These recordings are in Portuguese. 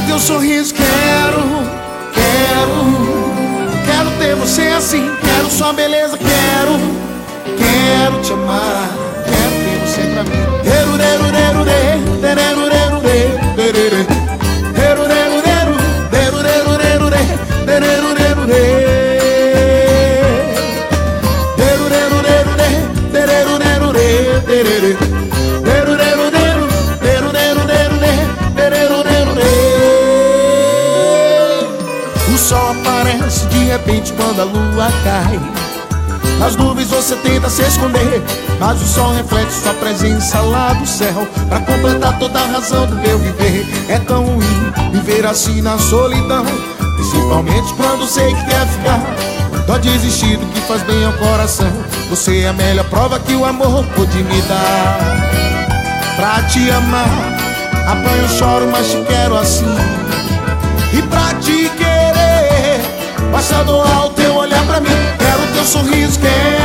teu sorriso, quero ter você assim. Quero sua beleza, quero te amar. Quero ter você pra mim. O sol aparece de repente quando a lua cai. Nas nuvens você tenta se esconder, mas o sol reflete sua presença lá do céu, pra completar toda a razão do meu viver. É tão ruim viver assim na solidão, principalmente quando sei que quer ficar. Dó desistir do que faz bem ao coração. Você é a melhor prova que o amor pode me dar. Pra te amar, apanho, choro, mas te quero assim. E pra te querer, basta doar o teu olhar pra mim. Quero teu sorriso,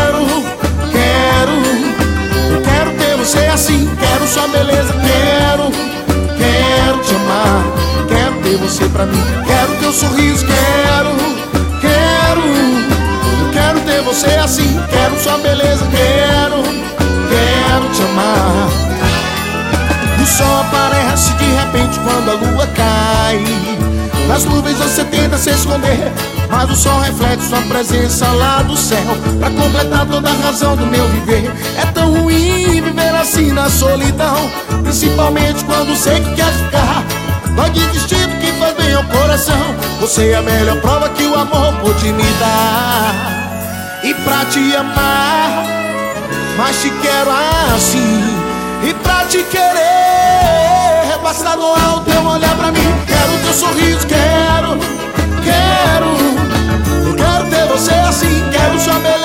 eu quero ter você assim. Quero sua beleza, quero te amar. Quero ter você pra mim. Quero teu sorriso, eu quero ter você assim. Quero sua beleza, quero te amar. O sol aparece de repente quando a lua cai. Nas nuvens você tenta se esconder, mas o sol reflete sua presença lá do céu, pra completar toda a razão do meu viver. É tão ruim viver assim na solidão, principalmente quando sei que quer ficar. Vai desistir do que faz bem ao coração. Você é a melhor prova que o amor pode me dar. E pra te amar, mas te quero assim. E pra te querer, basta doar o teu olhar pra mim. Quero teu sorriso, eu quero ter você assim. Quero sua beleza,